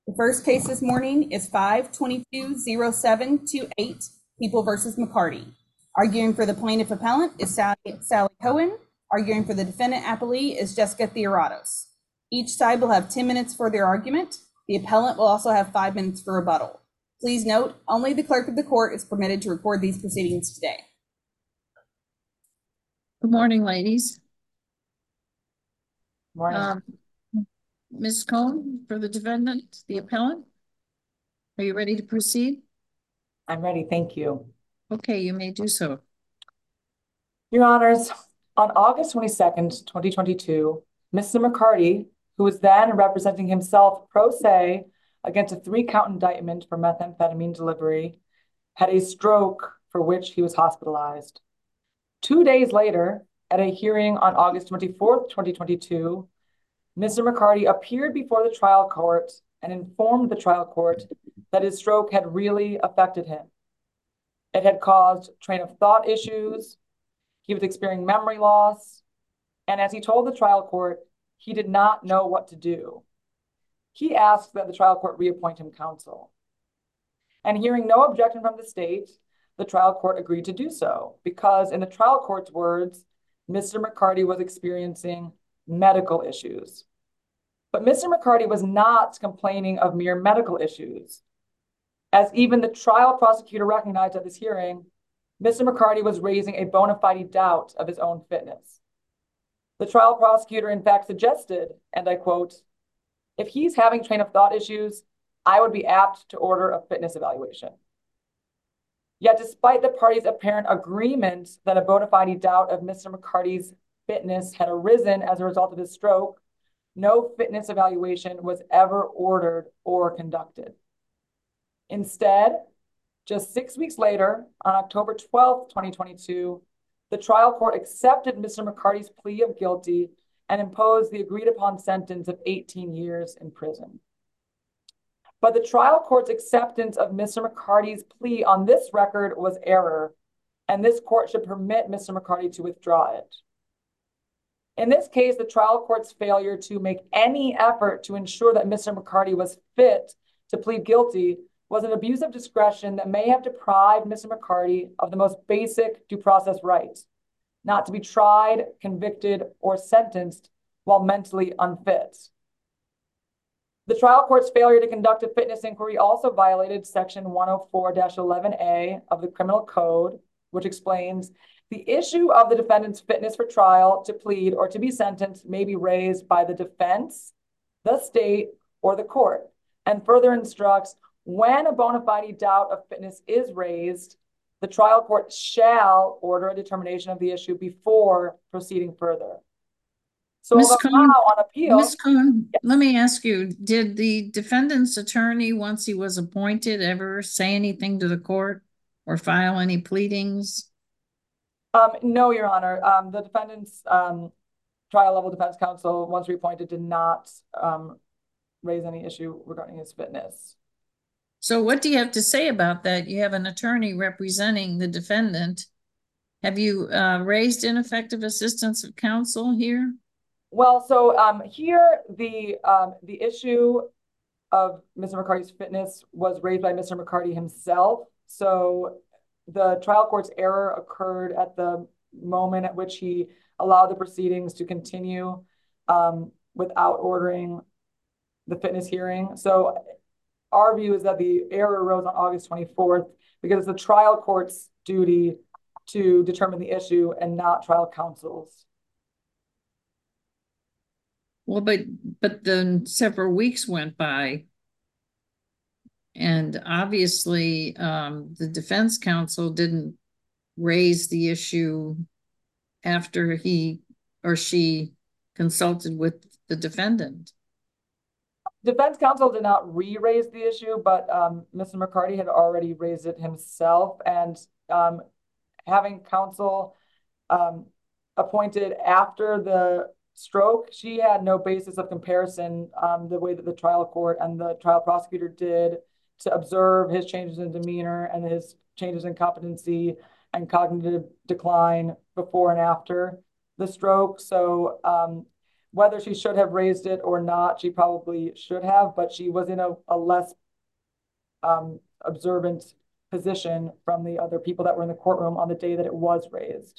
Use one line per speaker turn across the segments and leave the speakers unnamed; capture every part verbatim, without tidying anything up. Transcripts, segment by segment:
The first case this morning is five twenty-two oh seven twenty-eight, People versus McCarty. Arguing for the plaintiff appellant is Sally, Sally Cohen. Arguing for the defendant appellee is Jessica Theoratos. Each side will have ten minutes for their argument. The appellant will also have five minutes for rebuttal. Please note, only the clerk of the court is permitted to record these proceedings today.
Good morning, ladies.
Morning.
Um, Miz Cohen, for the defendant, the appellant, are you ready to proceed?
I'm ready, thank you.
Okay, you may do so.
Your Honors, on August twenty-second, twenty twenty-two, Mister McCarty, who was then representing himself pro se against a three-count indictment for methamphetamine delivery, had a stroke for which he was hospitalized. Two days later, at a hearing on August twenty-fourth, twenty twenty-two, Mister McCarty appeared before the trial court and informed the trial court that his stroke had really affected him. It had caused train of thought issues, he was experiencing memory loss, and as he told the trial court, he did not know what to do. He asked that the trial court reappoint him counsel. And hearing no objection from the state, the trial court agreed to do so because, in the trial court's words, Mister McCarty was experiencing medical issues. But Mister McCarty was not complaining of mere medical issues. As even the trial prosecutor recognized at this hearing, Mister McCarty was raising a bona fide doubt of his own fitness. The trial prosecutor, in fact, suggested, and I quote, "If he's having train of thought issues, I would be apt to order a fitness evaluation." Yet, despite the parties' apparent agreement that a bona fide doubt of Mister McCarty's fitness had arisen as a result of his stroke, no fitness evaluation was ever ordered or conducted. Instead, just six weeks later, on October twelfth, twenty twenty-two, the trial court accepted Mister McCarty's plea of guilty and imposed the agreed upon sentence of eighteen years in prison. But the trial court's acceptance of Mister McCarty's plea on this record was error, and this court should permit Mister McCarty to withdraw it. In this case, the trial court's failure to make any effort to ensure that Mister McCarty was fit to plead guilty was an abuse of discretion that may have deprived Mister McCarty of the most basic due process rights, not to be tried, convicted, or sentenced while mentally unfit. The trial court's failure to conduct a fitness inquiry also violated Section one oh four dash eleven A of the Criminal Code, which explains the issue of the defendant's fitness for trial, to plead, or to be sentenced may be raised by the defense, the state, or the court, and further instructs when a bona fide doubt of fitness is raised, the trial court shall order a determination of the issue before proceeding further. So
Miz Cohen,
now on appeal,
Miz Cohen,
yes.
let me ask you, did the defendant's attorney, once he was appointed, ever say anything to the court or file any pleadings?
Um, no, Your Honor. Um, the defendant's um, trial level defense counsel, once reappointed, did not um, raise any issue regarding his fitness.
So what do you have to say about that? You have an attorney representing the defendant. Have you uh, raised ineffective assistance of counsel here?
Well, so um, here the um, the issue of Mister McCarty's fitness was raised by Mister McCarty himself. So the trial court's error occurred at the moment at which he allowed the proceedings to continue um, without ordering the fitness hearing. So our view is that the error arose on August twenty-fourth because it's the trial court's duty to determine the issue and not trial counsel's.
Well, but but then several weeks went by, and obviously um, the defense counsel didn't raise the issue after he or she consulted with the defendant.
Defense counsel did not re-raise the issue, but um, Mister McCarty had already raised it himself, and um, having counsel um, appointed after the stroke, she had no basis of comparison um, the way that the trial court and the trial prosecutor did to observe his changes in demeanor and his changes in competency and cognitive decline before and after the stroke. So um, whether she should have raised it or not, she probably should have, but she was in a, a less um, observant position from the other people that were in the courtroom on the day that it was raised.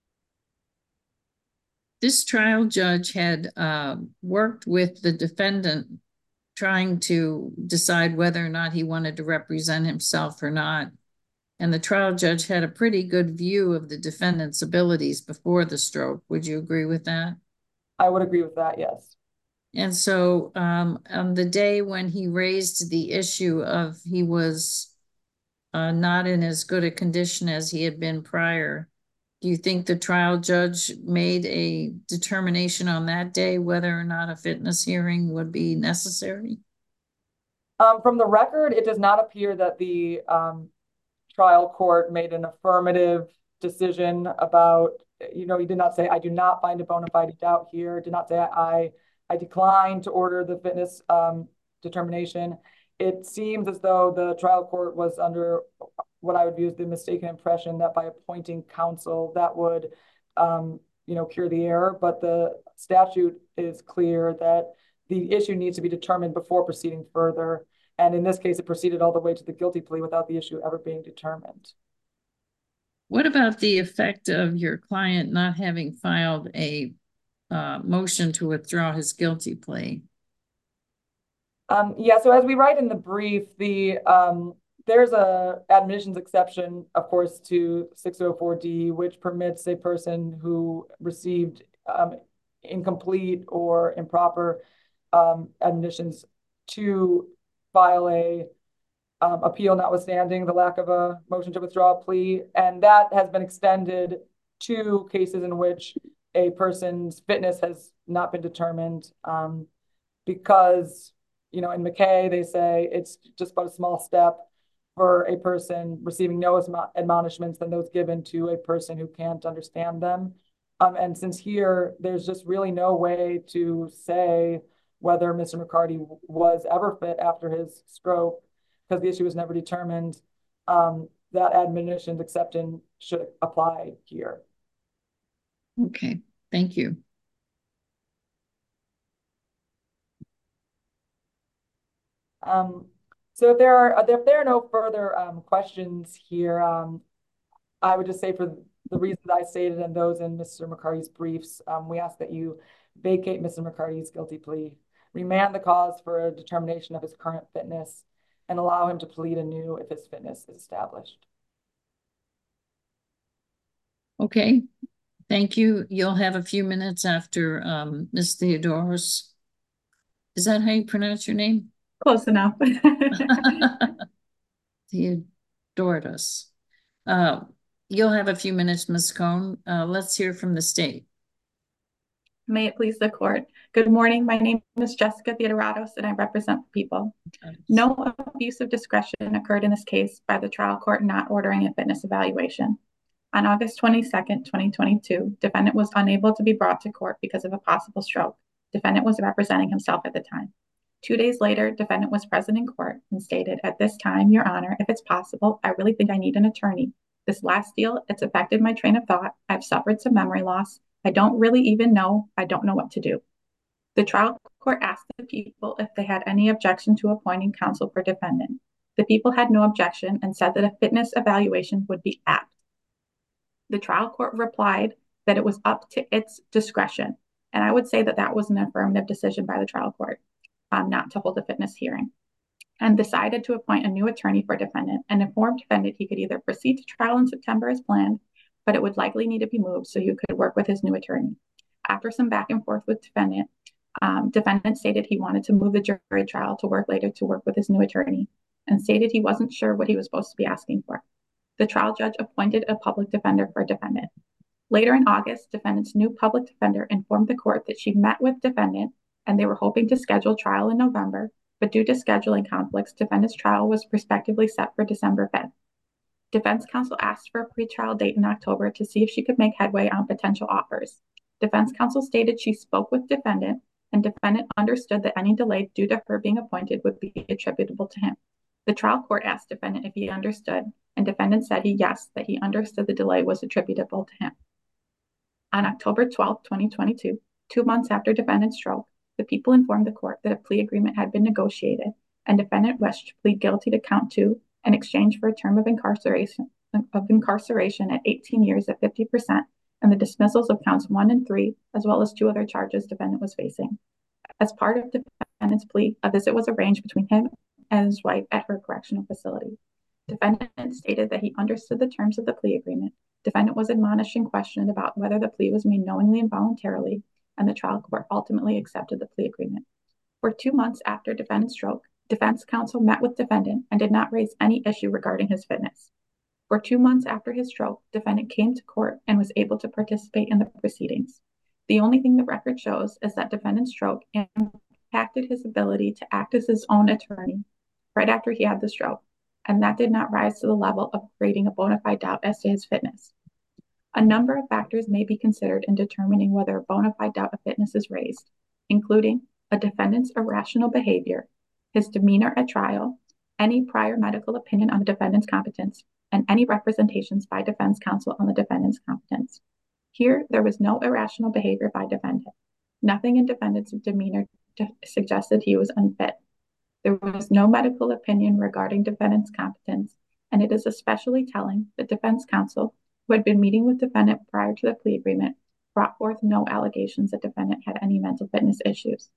This trial judge had uh, worked with the defendant trying to decide whether or not he wanted to represent himself or not. And the trial judge had a pretty good view of the defendant's abilities before the stroke. Would you agree with that?
I would agree with that, yes.
And so um, on the day when he raised the issue of he was uh, not in as good a condition as he had been prior, do you think the trial judge made a determination on that day whether or not a fitness hearing would be necessary?
Um, from the record, it does not appear that the um, trial court made an affirmative decision about, you know, he did not say, I do not find a bona fide doubt here, did not say, I, I decline to order the fitness um, determination. It seems as though the trial court was under what I would view as the mistaken impression that by appointing counsel that would, um, you know, cure the error. But the statute is clear that the issue needs to be determined before proceeding further. And in this case, it proceeded all the way to the guilty plea without the issue ever being determined.
What about the effect of your client not having filed a uh, motion to withdraw his guilty plea?
Um, yeah, so as we write in the brief, the um, there's a admissions exception, of course, to six oh four D, which permits a person who received um, incomplete or improper um, admissions to file a um, appeal notwithstanding the lack of a motion to withdraw a plea. And that has been extended to cases in which a person's fitness has not been determined um, because, you know, in McKay, they say it's just about a small step for a person receiving no admonishments than those given to a person who can't understand them. Um, and since here, there's just really no way to say whether Mister McCarty was ever fit after his stroke, because the issue was never determined, um, that admonitions exception should apply here.
Okay, thank you.
Um, so if there are if there are no further um, questions here, um, I would just say for the reasons I stated and those in Mister McCarty's briefs, um, we ask that you vacate Mister McCarty's guilty plea, remand the cause for a determination of his current fitness, and allow him to plead anew if his fitness is established.
Okay, thank you. You'll have a few minutes after um, Miz Theodoros. Is that how you pronounce your name?
Close enough.
Theodoros. Uh, you'll have a few minutes, Miz Cohn. Uh, let's hear from the state.
May it please the court. Good morning. My name is Jessica Theodoratos, and I represent the people. No abuse of discretion occurred in this case by the trial court not ordering a fitness evaluation. On August twenty-second, twenty twenty-two, defendant was unable to be brought to court because of a possible stroke. Defendant was representing himself at the time. Two days later, defendant was present in court and stated, "At this time, Your Honor, if it's possible, I really think I need an attorney. This last deal, it's affected my train of thought. I've suffered some memory loss. I don't really even know. I don't know what to do." The trial court asked the people if they had any objection to appointing counsel for defendant. The people had no objection and said that a fitness evaluation would be apt. The trial court replied that it was up to its discretion. And I would say that that was an affirmative decision by the trial court um, not to hold a fitness hearing, and decided to appoint a new attorney for defendant and informed defendant he could either proceed to trial in September as planned, but it would likely need to be moved so he could work with his new attorney. After some back and forth with defendant, um, defendant stated he wanted to move the jury trial to work later to work with his new attorney, and stated he wasn't sure what he was supposed to be asking for. The trial judge appointed a public defender for defendant. Later in August, defendant's new public defender informed the court that she met with defendant and they were hoping to schedule trial in November, but due to scheduling conflicts, defendant's trial was prospectively set for December fifth. Defense counsel asked for a pretrial date in October to see if she could make headway on potential offers. Defense counsel stated she spoke with defendant and defendant understood that any delay due to her being appointed would be attributable to him. The trial court asked defendant if he understood, and defendant said he yes, that he understood the delay was attributable to him. On October twelfth, twenty twenty-two, Two months after defendant's stroke, the people informed the court that a plea agreement had been negotiated and defendant wished to plead guilty to count two in exchange for a term of incarceration of incarceration at eighteen years at fifty percent and the dismissals of counts one and three, as well as two other charges defendant was facing. As part of defendant's plea, a visit was arranged between him and his wife at her correctional facility. Defendant stated that he understood the terms of the plea agreement. Defendant was admonished and questioned about whether the plea was made knowingly and voluntarily, and the trial court ultimately accepted the plea agreement. For two months after defendant's stroke, defense counsel met with defendant and did not raise any issue regarding his fitness. For two months after his stroke, defendant came to court and was able to participate in the proceedings. The only thing the record shows is that defendant's stroke impacted his ability to act as his own attorney right after he had the stroke, and that did not rise to the level of creating a bona fide doubt as to his fitness. A number of factors may be considered in determining whether a bona fide doubt of fitness is raised, including a defendant's irrational behavior, his demeanor at trial, any prior medical opinion on the defendant's competence, and any representations by defense counsel on the defendant's competence. Here, there was no irrational behavior by defendant. Nothing in defendant's demeanor suggested he was unfit. There was no medical opinion regarding defendant's competence, and it is especially telling that defense counsel, who had been meeting with defendant prior to the plea agreement, brought forth no allegations that defendant had any mental fitness issues.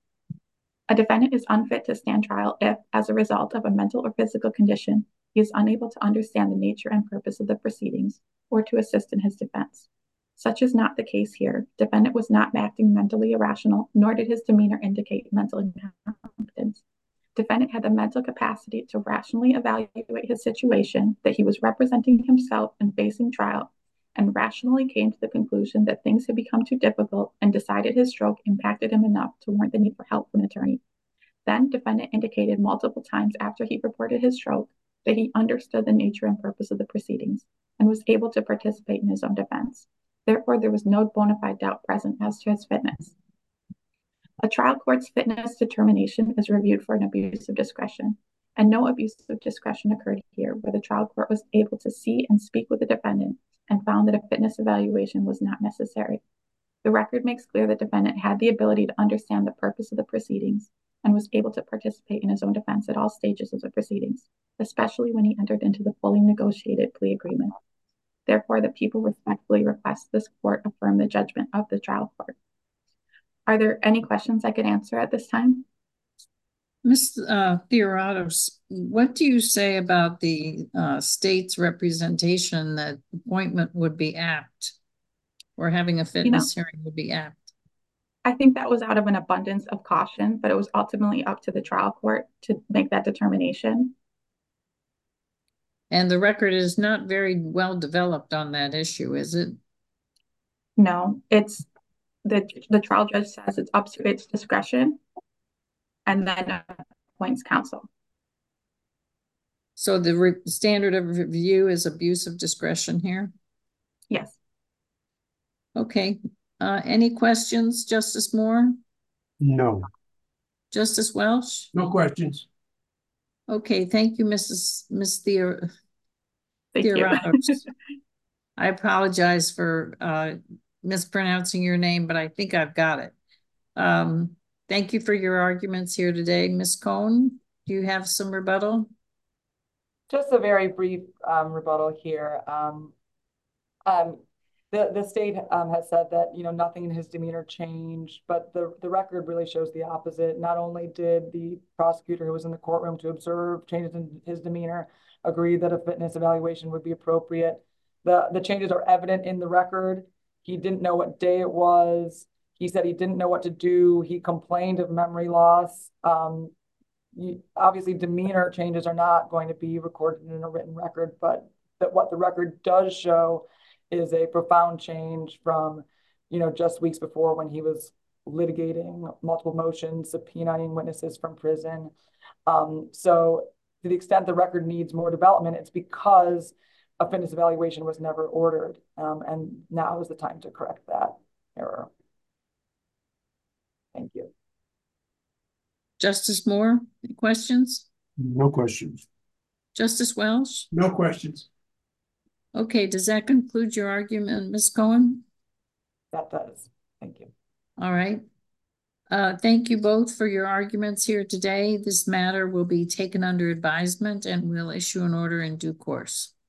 A defendant is unfit to stand trial if, as a result of a mental or physical condition, he is unable to understand the nature and purpose of the proceedings or to assist in his defense. Such is not the case here. Defendant was not acting mentally irrational, nor did his demeanor indicate mental incompetence. Defendant had the mental capacity to rationally evaluate his situation, that he was representing himself and facing trial, and rationally came to the conclusion that things had become too difficult and decided his stroke impacted him enough to warrant the need for help from an attorney. Then defendant indicated multiple times after he reported his stroke that he understood the nature and purpose of the proceedings and was able to participate in his own defense. Therefore, there was no bona fide doubt present as to his fitness. A trial court's fitness determination is reviewed for an abuse of discretion, and no abuse of discretion occurred here, where the trial court was able to see and speak with the defendant and found that a fitness evaluation was not necessary. The record makes clear that the defendant had the ability to understand the purpose of the proceedings and was able to participate in his own defense at all stages of the proceedings, especially when he entered into the fully negotiated plea agreement. Therefore, the people respectfully request this court affirm the judgment of the trial court. Are there any questions I could answer at this time?
Miz Uh, Theoratos, what do you say about the uh, state's representation that appointment would be apt, or having a fitness you know, hearing would be apt?
I think that was out of an abundance of caution, but it was ultimately up to the trial court to make that determination.
And the record is not very well developed on that issue, is it?
No, it's the the trial judge says it's up to its discretion and then appoints counsel.
So the re standard of review is abuse of discretion here?
Yes.
Okay. Uh, any questions, Justice Moore?
No.
Justice Welch?
No questions.
Okay, thank you, Missus Miz Theor
Thank
Theoratos.
you.
I apologize for uh, mispronouncing your name, but I think I've got it. Um, thank you for your arguments here today. Miz Cohn, do you have some rebuttal?
Just a very brief um, rebuttal here. Um, um, the, the state um, has said that, you know, nothing in his demeanor changed, but the, the record really shows the opposite. Not only did the prosecutor who was in the courtroom to observe changes in his demeanor agree that a fitness evaluation would be appropriate, the, the changes are evident in the record. He didn't know what day it was. He said he didn't know what to do. He complained of memory loss. Um, you, obviously, demeanor changes are not going to be recorded in a written record, but that what the record does show is a profound change from, you know, just weeks before when he was litigating multiple motions, subpoenaing witnesses from prison. Um, so to the extent the record needs more development, it's because a fitness evaluation was never ordered. Um, and now is the time to correct that error. Thank you.
Justice Moore, any questions?
No questions.
Justice Welch?
No questions.
Okay, does that conclude your argument, Miz Cohen?
That does. Thank you.
All right. Uh, thank you both for your arguments here today. This matter will be taken under advisement and we'll issue an order in due course.